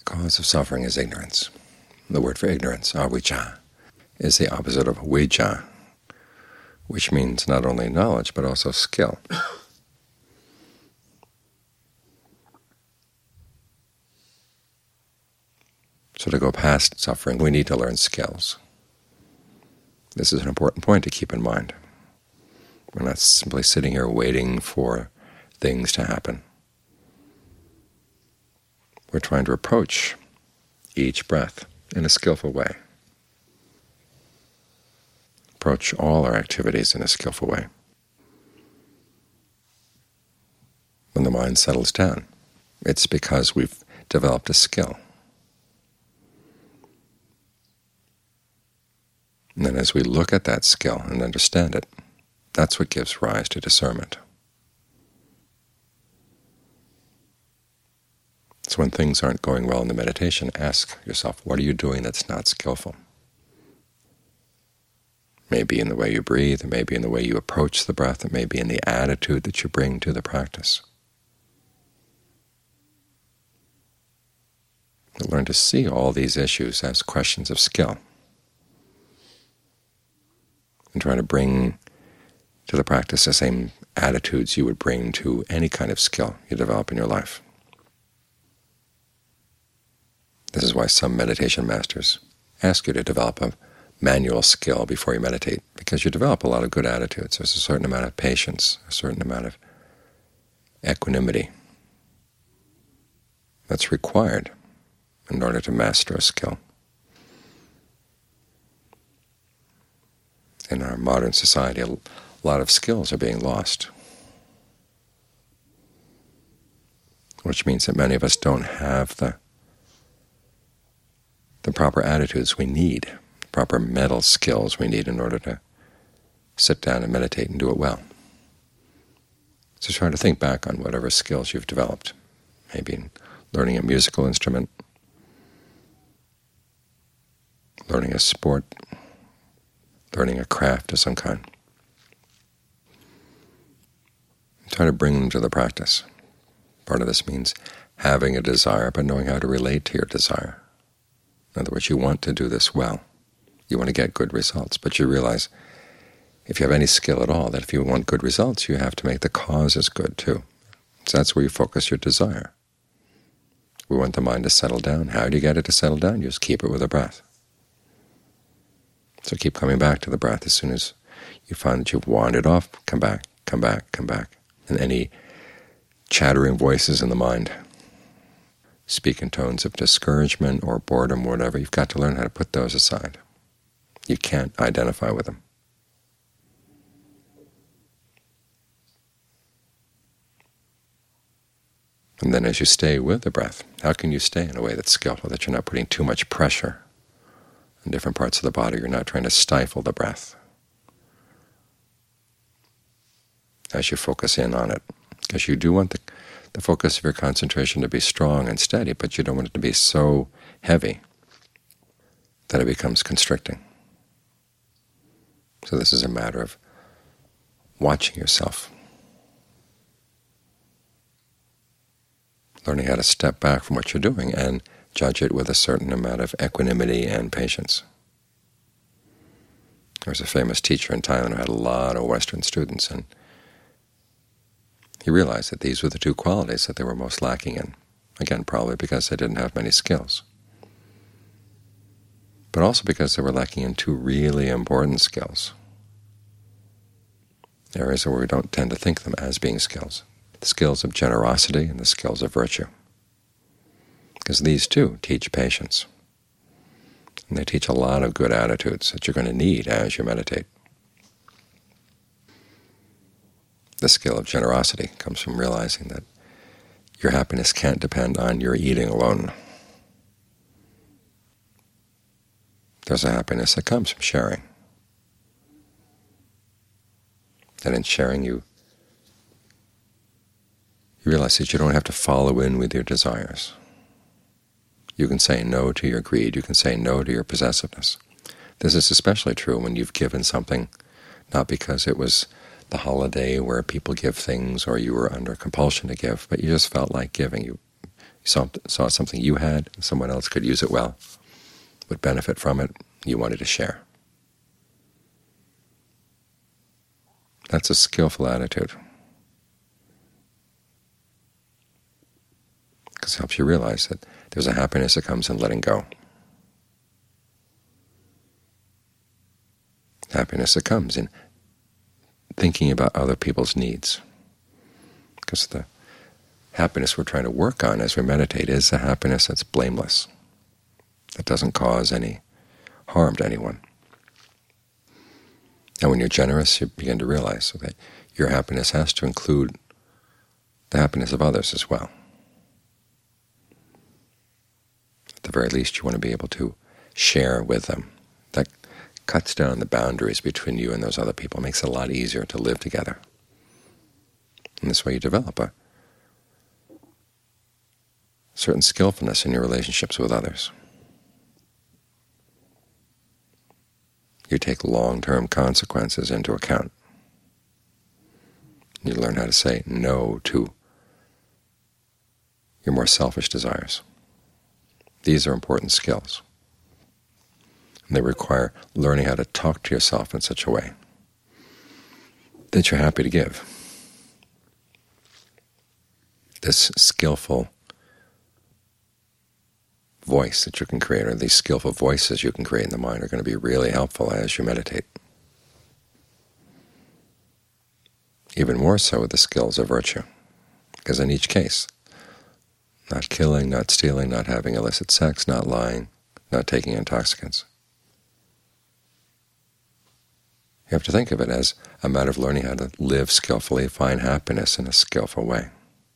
cause of suffering is ignorance. The word for ignorance, avijja, is the opposite of vidya, which means not only knowledge but also skill. So to go past suffering, we need to learn skills. This is an important point to keep in mind. We're not simply sitting here waiting for things to happen. We're trying to approach each breath in a skillful way. Approach all our activities in a skillful way. When the mind settles down, it's because we've developed a skill. And then as we look at that skill and understand it, that's what gives rise to discernment. So when things aren't going well in the meditation, ask yourself, what are you doing that's not skillful? It may be in the way you breathe, it may be in the way you approach the breath, it may be in the attitude that you bring to the practice. Learn to see all these issues as questions of skill, and try to bring to the practice the same attitudes you would bring to any kind of skill you develop in your life. This is why some meditation masters ask you to develop a manual skill before you meditate, because you develop a lot of good attitudes. There's a certain amount of patience, a certain amount of equanimity that's required in order to master a skill. In our modern society, a lot of skills are being lost, which means that many of us don't have the proper attitudes we need, the proper mental skills we need in order to sit down and meditate and do it well. So try to think back on whatever skills you've developed, maybe in learning a musical instrument, learning a sport, learning a craft of some kind. Try to bring them to the practice. Part of this means having a desire, but knowing how to relate to your desire. In other words, you want to do this well. You want to get good results, but you realize if you have any skill at all, that if you want good results, you have to make the causes good too. So that's where you focus your desire. We want the mind to settle down. How do you get it to settle down? You just keep it with a breath. So keep coming back to the breath. As soon as you find that you've wandered off, come back, come back, come back. And any chattering voices in the mind speak in tones of discouragement or boredom or whatever, you've got to learn how to put those aside. You can't identify with them. And then as you stay with the breath, how can you stay in a way that's skillful, that you're not putting too much pressure in different parts of the body? You're not trying to stifle the breath as you focus in on it, because you do want the focus of your concentration to be strong and steady, but you don't want it to be so heavy that it becomes constricting. So this is a matter of watching yourself, learning how to step back from what you're doing and judge it with a certain amount of equanimity and patience. There was a famous teacher in Thailand who had a lot of Western students, and he realized that these were the two qualities that they were most lacking in. Again, probably because they didn't have many skills, but also because they were lacking in two really important skills, areas where we don't tend to think of them as being skills: the skills of generosity and the skills of virtue. Because these two teach patience, and they teach a lot of good attitudes that you're going to need as you meditate. The skill of generosity comes from realizing that your happiness can't depend on your eating alone. There's a happiness that comes from sharing. And in sharing, you realize that you don't have to follow in with your desires. You can say no to your greed. You can say no to your possessiveness. This is especially true when you've given something not because it was the holiday where people give things or you were under compulsion to give, but you just felt like giving. saw something you had, someone else could use it well, would benefit from it, you wanted to share. That's a skillful attitude, because it helps you realize that there's a happiness that comes in letting go. Happiness that comes in thinking about other people's needs, because the happiness we're trying to work on as we meditate is a happiness that's blameless, that doesn't cause any harm to anyone. And when you're generous, you begin to realize that your happiness has to include the happiness of others as well. At the very least, you want to be able to share with them. That cuts down the boundaries between you and those other people, makes it a lot easier to live together. And this way you develop a certain skillfulness in your relationships with others. You take long-term consequences into account. You learn how to say no to your more selfish desires. These are important skills. And they require learning how to talk to yourself in such a way that you're happy to give. This skillful voice that you can create, or these skillful voices you can create in the mind, are going to be really helpful as you meditate. Even more so with the skills of virtue, because in each case, not killing, not stealing, not having illicit sex, not lying, not taking intoxicants, you have to think of it as a matter of learning how to live skillfully, find happiness in a skillful way.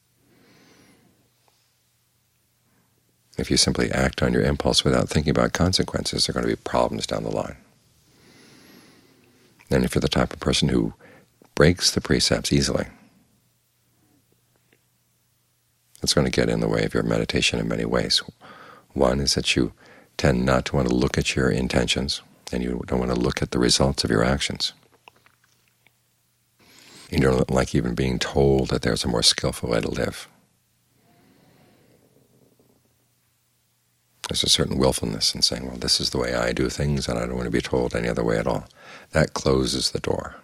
If you simply act on your impulse without thinking about consequences, there are going to be problems down the line. And if you're the type of person who breaks the precepts easily, it's going to get in the way of your meditation in many ways. One is that you tend not to want to look at your intentions, and you don't want to look at the results of your actions. You don't like even being told that there's a more skillful way to live. There's a certain willfulness in saying, well, this is the way I do things, and I don't want to be told any other way at all. That closes the door.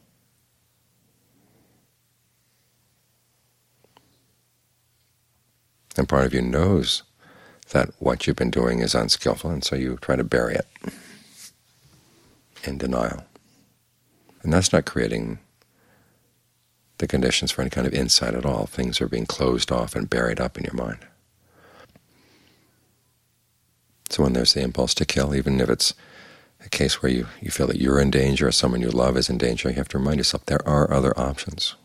And part of you knows that what you've been doing is unskillful, and so you try to bury it in denial. And that's not creating the conditions for any kind of insight at all. Things are being closed off and buried up in your mind. So when there's the impulse to kill, even if it's a case where you feel that you're in danger or someone you love is in danger, you have to remind yourself there are other options.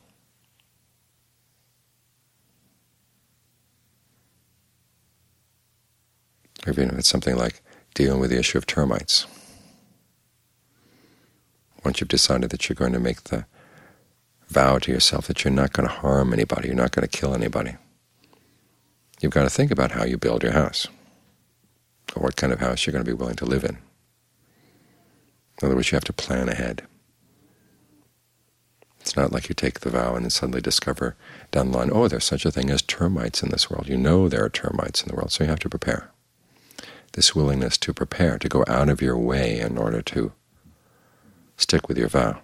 Or even if it's something like dealing with the issue of termites. Once you've decided that you're going to make the vow to yourself that you're not going to harm anybody, you're not going to kill anybody, you've got to think about how you build your house, or what kind of house you're going to be willing to live in. In other words, you have to plan ahead. It's not like you take the vow and then suddenly discover down the line, oh, there's such a thing as termites in this world. You know there are termites in the world, so you have to prepare. This willingness to prepare, to go out of your way in order to stick with your vow,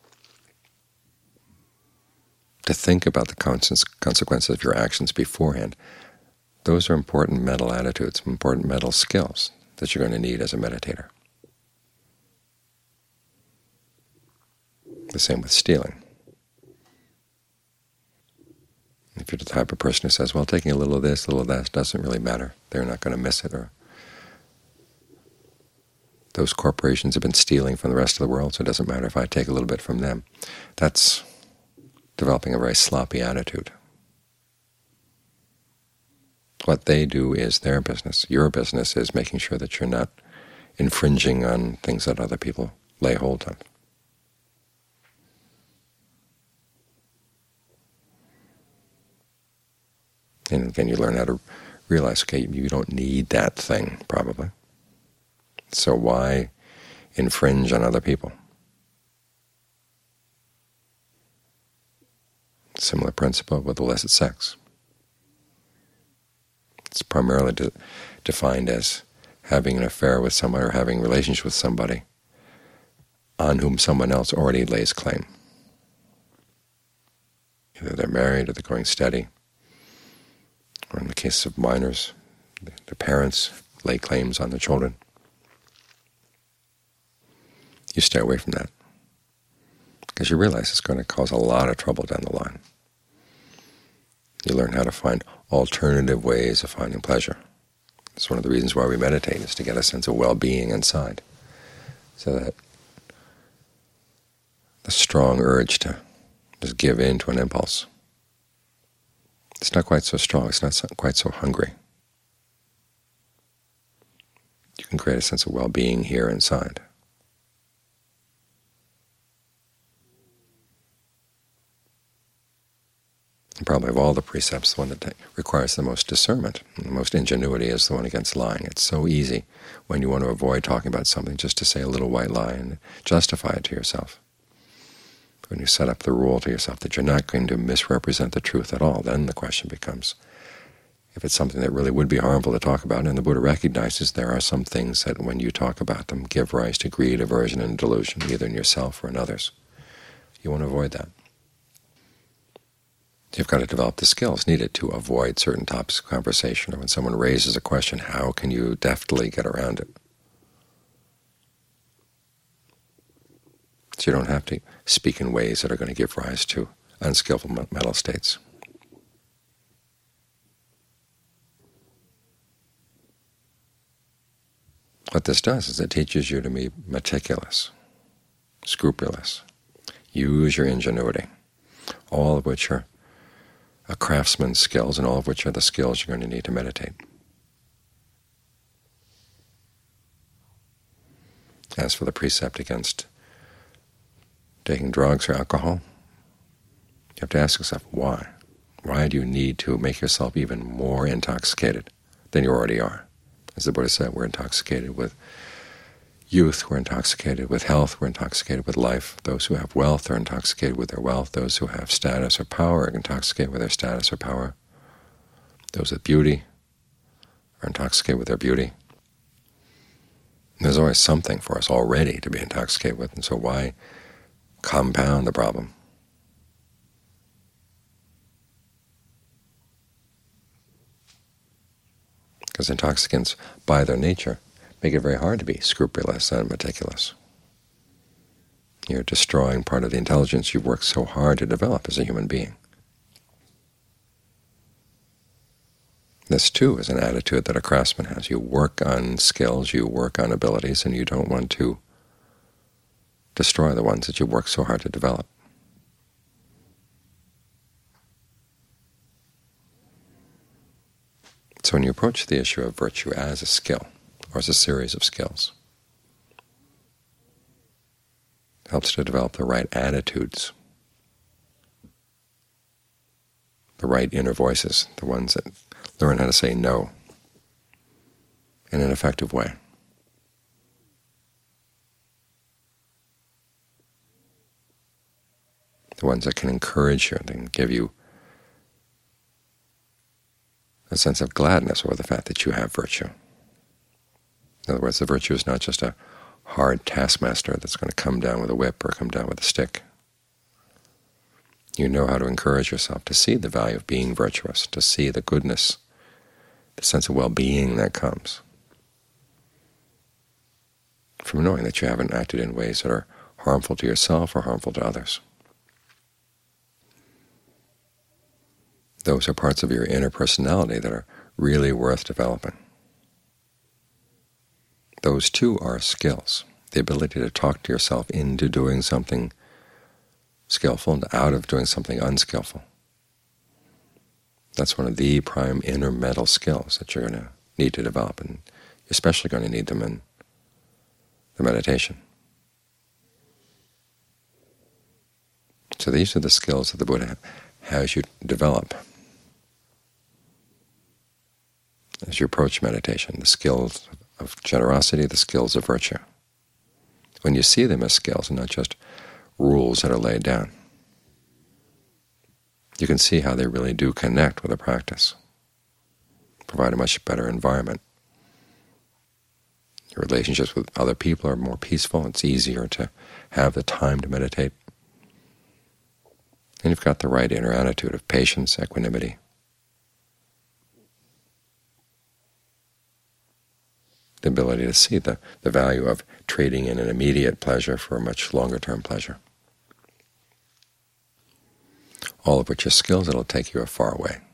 to think about the consequences of your actions beforehand, those are important mental attitudes, important mental skills that you're going to need as a meditator. The same with stealing. If you're the type of person who says, well, taking a little of this, a little of that doesn't really matter, they're not going to miss it, or those corporations have been stealing from the rest of the world, so it doesn't matter if I take a little bit from them, that's developing a very sloppy attitude. What they do is their business. Your business is making sure that you're not infringing on things that other people lay hold of. And again, you learn how to realize, okay, you don't need that thing, probably. So why infringe on other people? Similar principle with illicit sex. It's primarily defined as having an affair with someone or having relations with somebody on whom someone else already lays claim. Either they're married or they're going steady, or in the case of minors, the parents lay claims on their children. You stay away from that, because you realize it's going to cause a lot of trouble down the line. You learn how to find alternative ways of finding pleasure. It's one of the reasons why we meditate, is to get a sense of well-being inside, so that the strong urge to just give in to an impulse, it's not quite so strong, it's not quite so hungry. You can create a sense of well-being here inside. And probably of all the precepts, the one that requires the most discernment and the most ingenuity is the one against lying. It's so easy when you want to avoid talking about something just to say a little white lie and justify it to yourself. When you set up the rule to yourself that you're not going to misrepresent the truth at all, then the question becomes, if it's something that really would be harmful to talk about, and the Buddha recognizes there are some things that when you talk about them give rise to greed, aversion, and delusion, either in yourself or in others. You want to avoid that. You've got to develop the skills needed to avoid certain topics of conversation, or when someone raises a question, how can you deftly get around it? So you don't have to speak in ways that are going to give rise to unskillful mental states. What this does is it teaches you to be meticulous, scrupulous. Use your ingenuity, all of which are a craftsman's skills, and all of which are the skills you're going to need to meditate. As for the precept against taking drugs or alcohol, you have to ask yourself, why? Why do you need to make yourself even more intoxicated than you already are? As the Buddha said, we're intoxicated with youth, we're intoxicated with health, we're intoxicated with life. Those who have wealth are intoxicated with their wealth. Those who have status or power are intoxicated with their status or power. Those with beauty are intoxicated with their beauty. There's always something for us already to be intoxicated with, and so why compound the problem? Because intoxicants, by their nature, make it very hard to be scrupulous and meticulous. You're destroying part of the intelligence you've worked so hard to develop as a human being. This, too, is an attitude that a craftsman has. You work on skills, you work on abilities, and you don't want to destroy the ones that you work so hard to develop. So when you approach the issue of virtue as a skill, or as a series of skills, it helps to develop the right attitudes, the right inner voices, the ones that learn how to say no in an effective way. The ones that can encourage you and can give you a sense of gladness over the fact that you have virtue. In other words, the virtue is not just a hard taskmaster that's going to come down with a whip or come down with a stick. You know how to encourage yourself to see the value of being virtuous, to see the goodness, the sense of well-being that comes from knowing that you haven't acted in ways that are harmful to yourself or harmful to others. Those are parts of your inner personality that are really worth developing. Those, too, are skills, the ability to talk to yourself into doing something skillful and out of doing something unskillful. That's one of the prime inner mental skills that you're going to need to develop, and you're especially going to need them in the meditation. So these are the skills that the Buddha has you develop as you approach meditation, the skills of generosity, the skills of virtue. When you see them as skills and not just rules that are laid down, you can see how they really do connect with a practice. provide a much better environment. Your relationships with other people are more peaceful. It's easier to have the time to meditate. And you've got the right inner attitude of patience, equanimity. The ability to see the value of trading in an immediate pleasure for a much longer-term pleasure. All of which are skills that will take you a far way.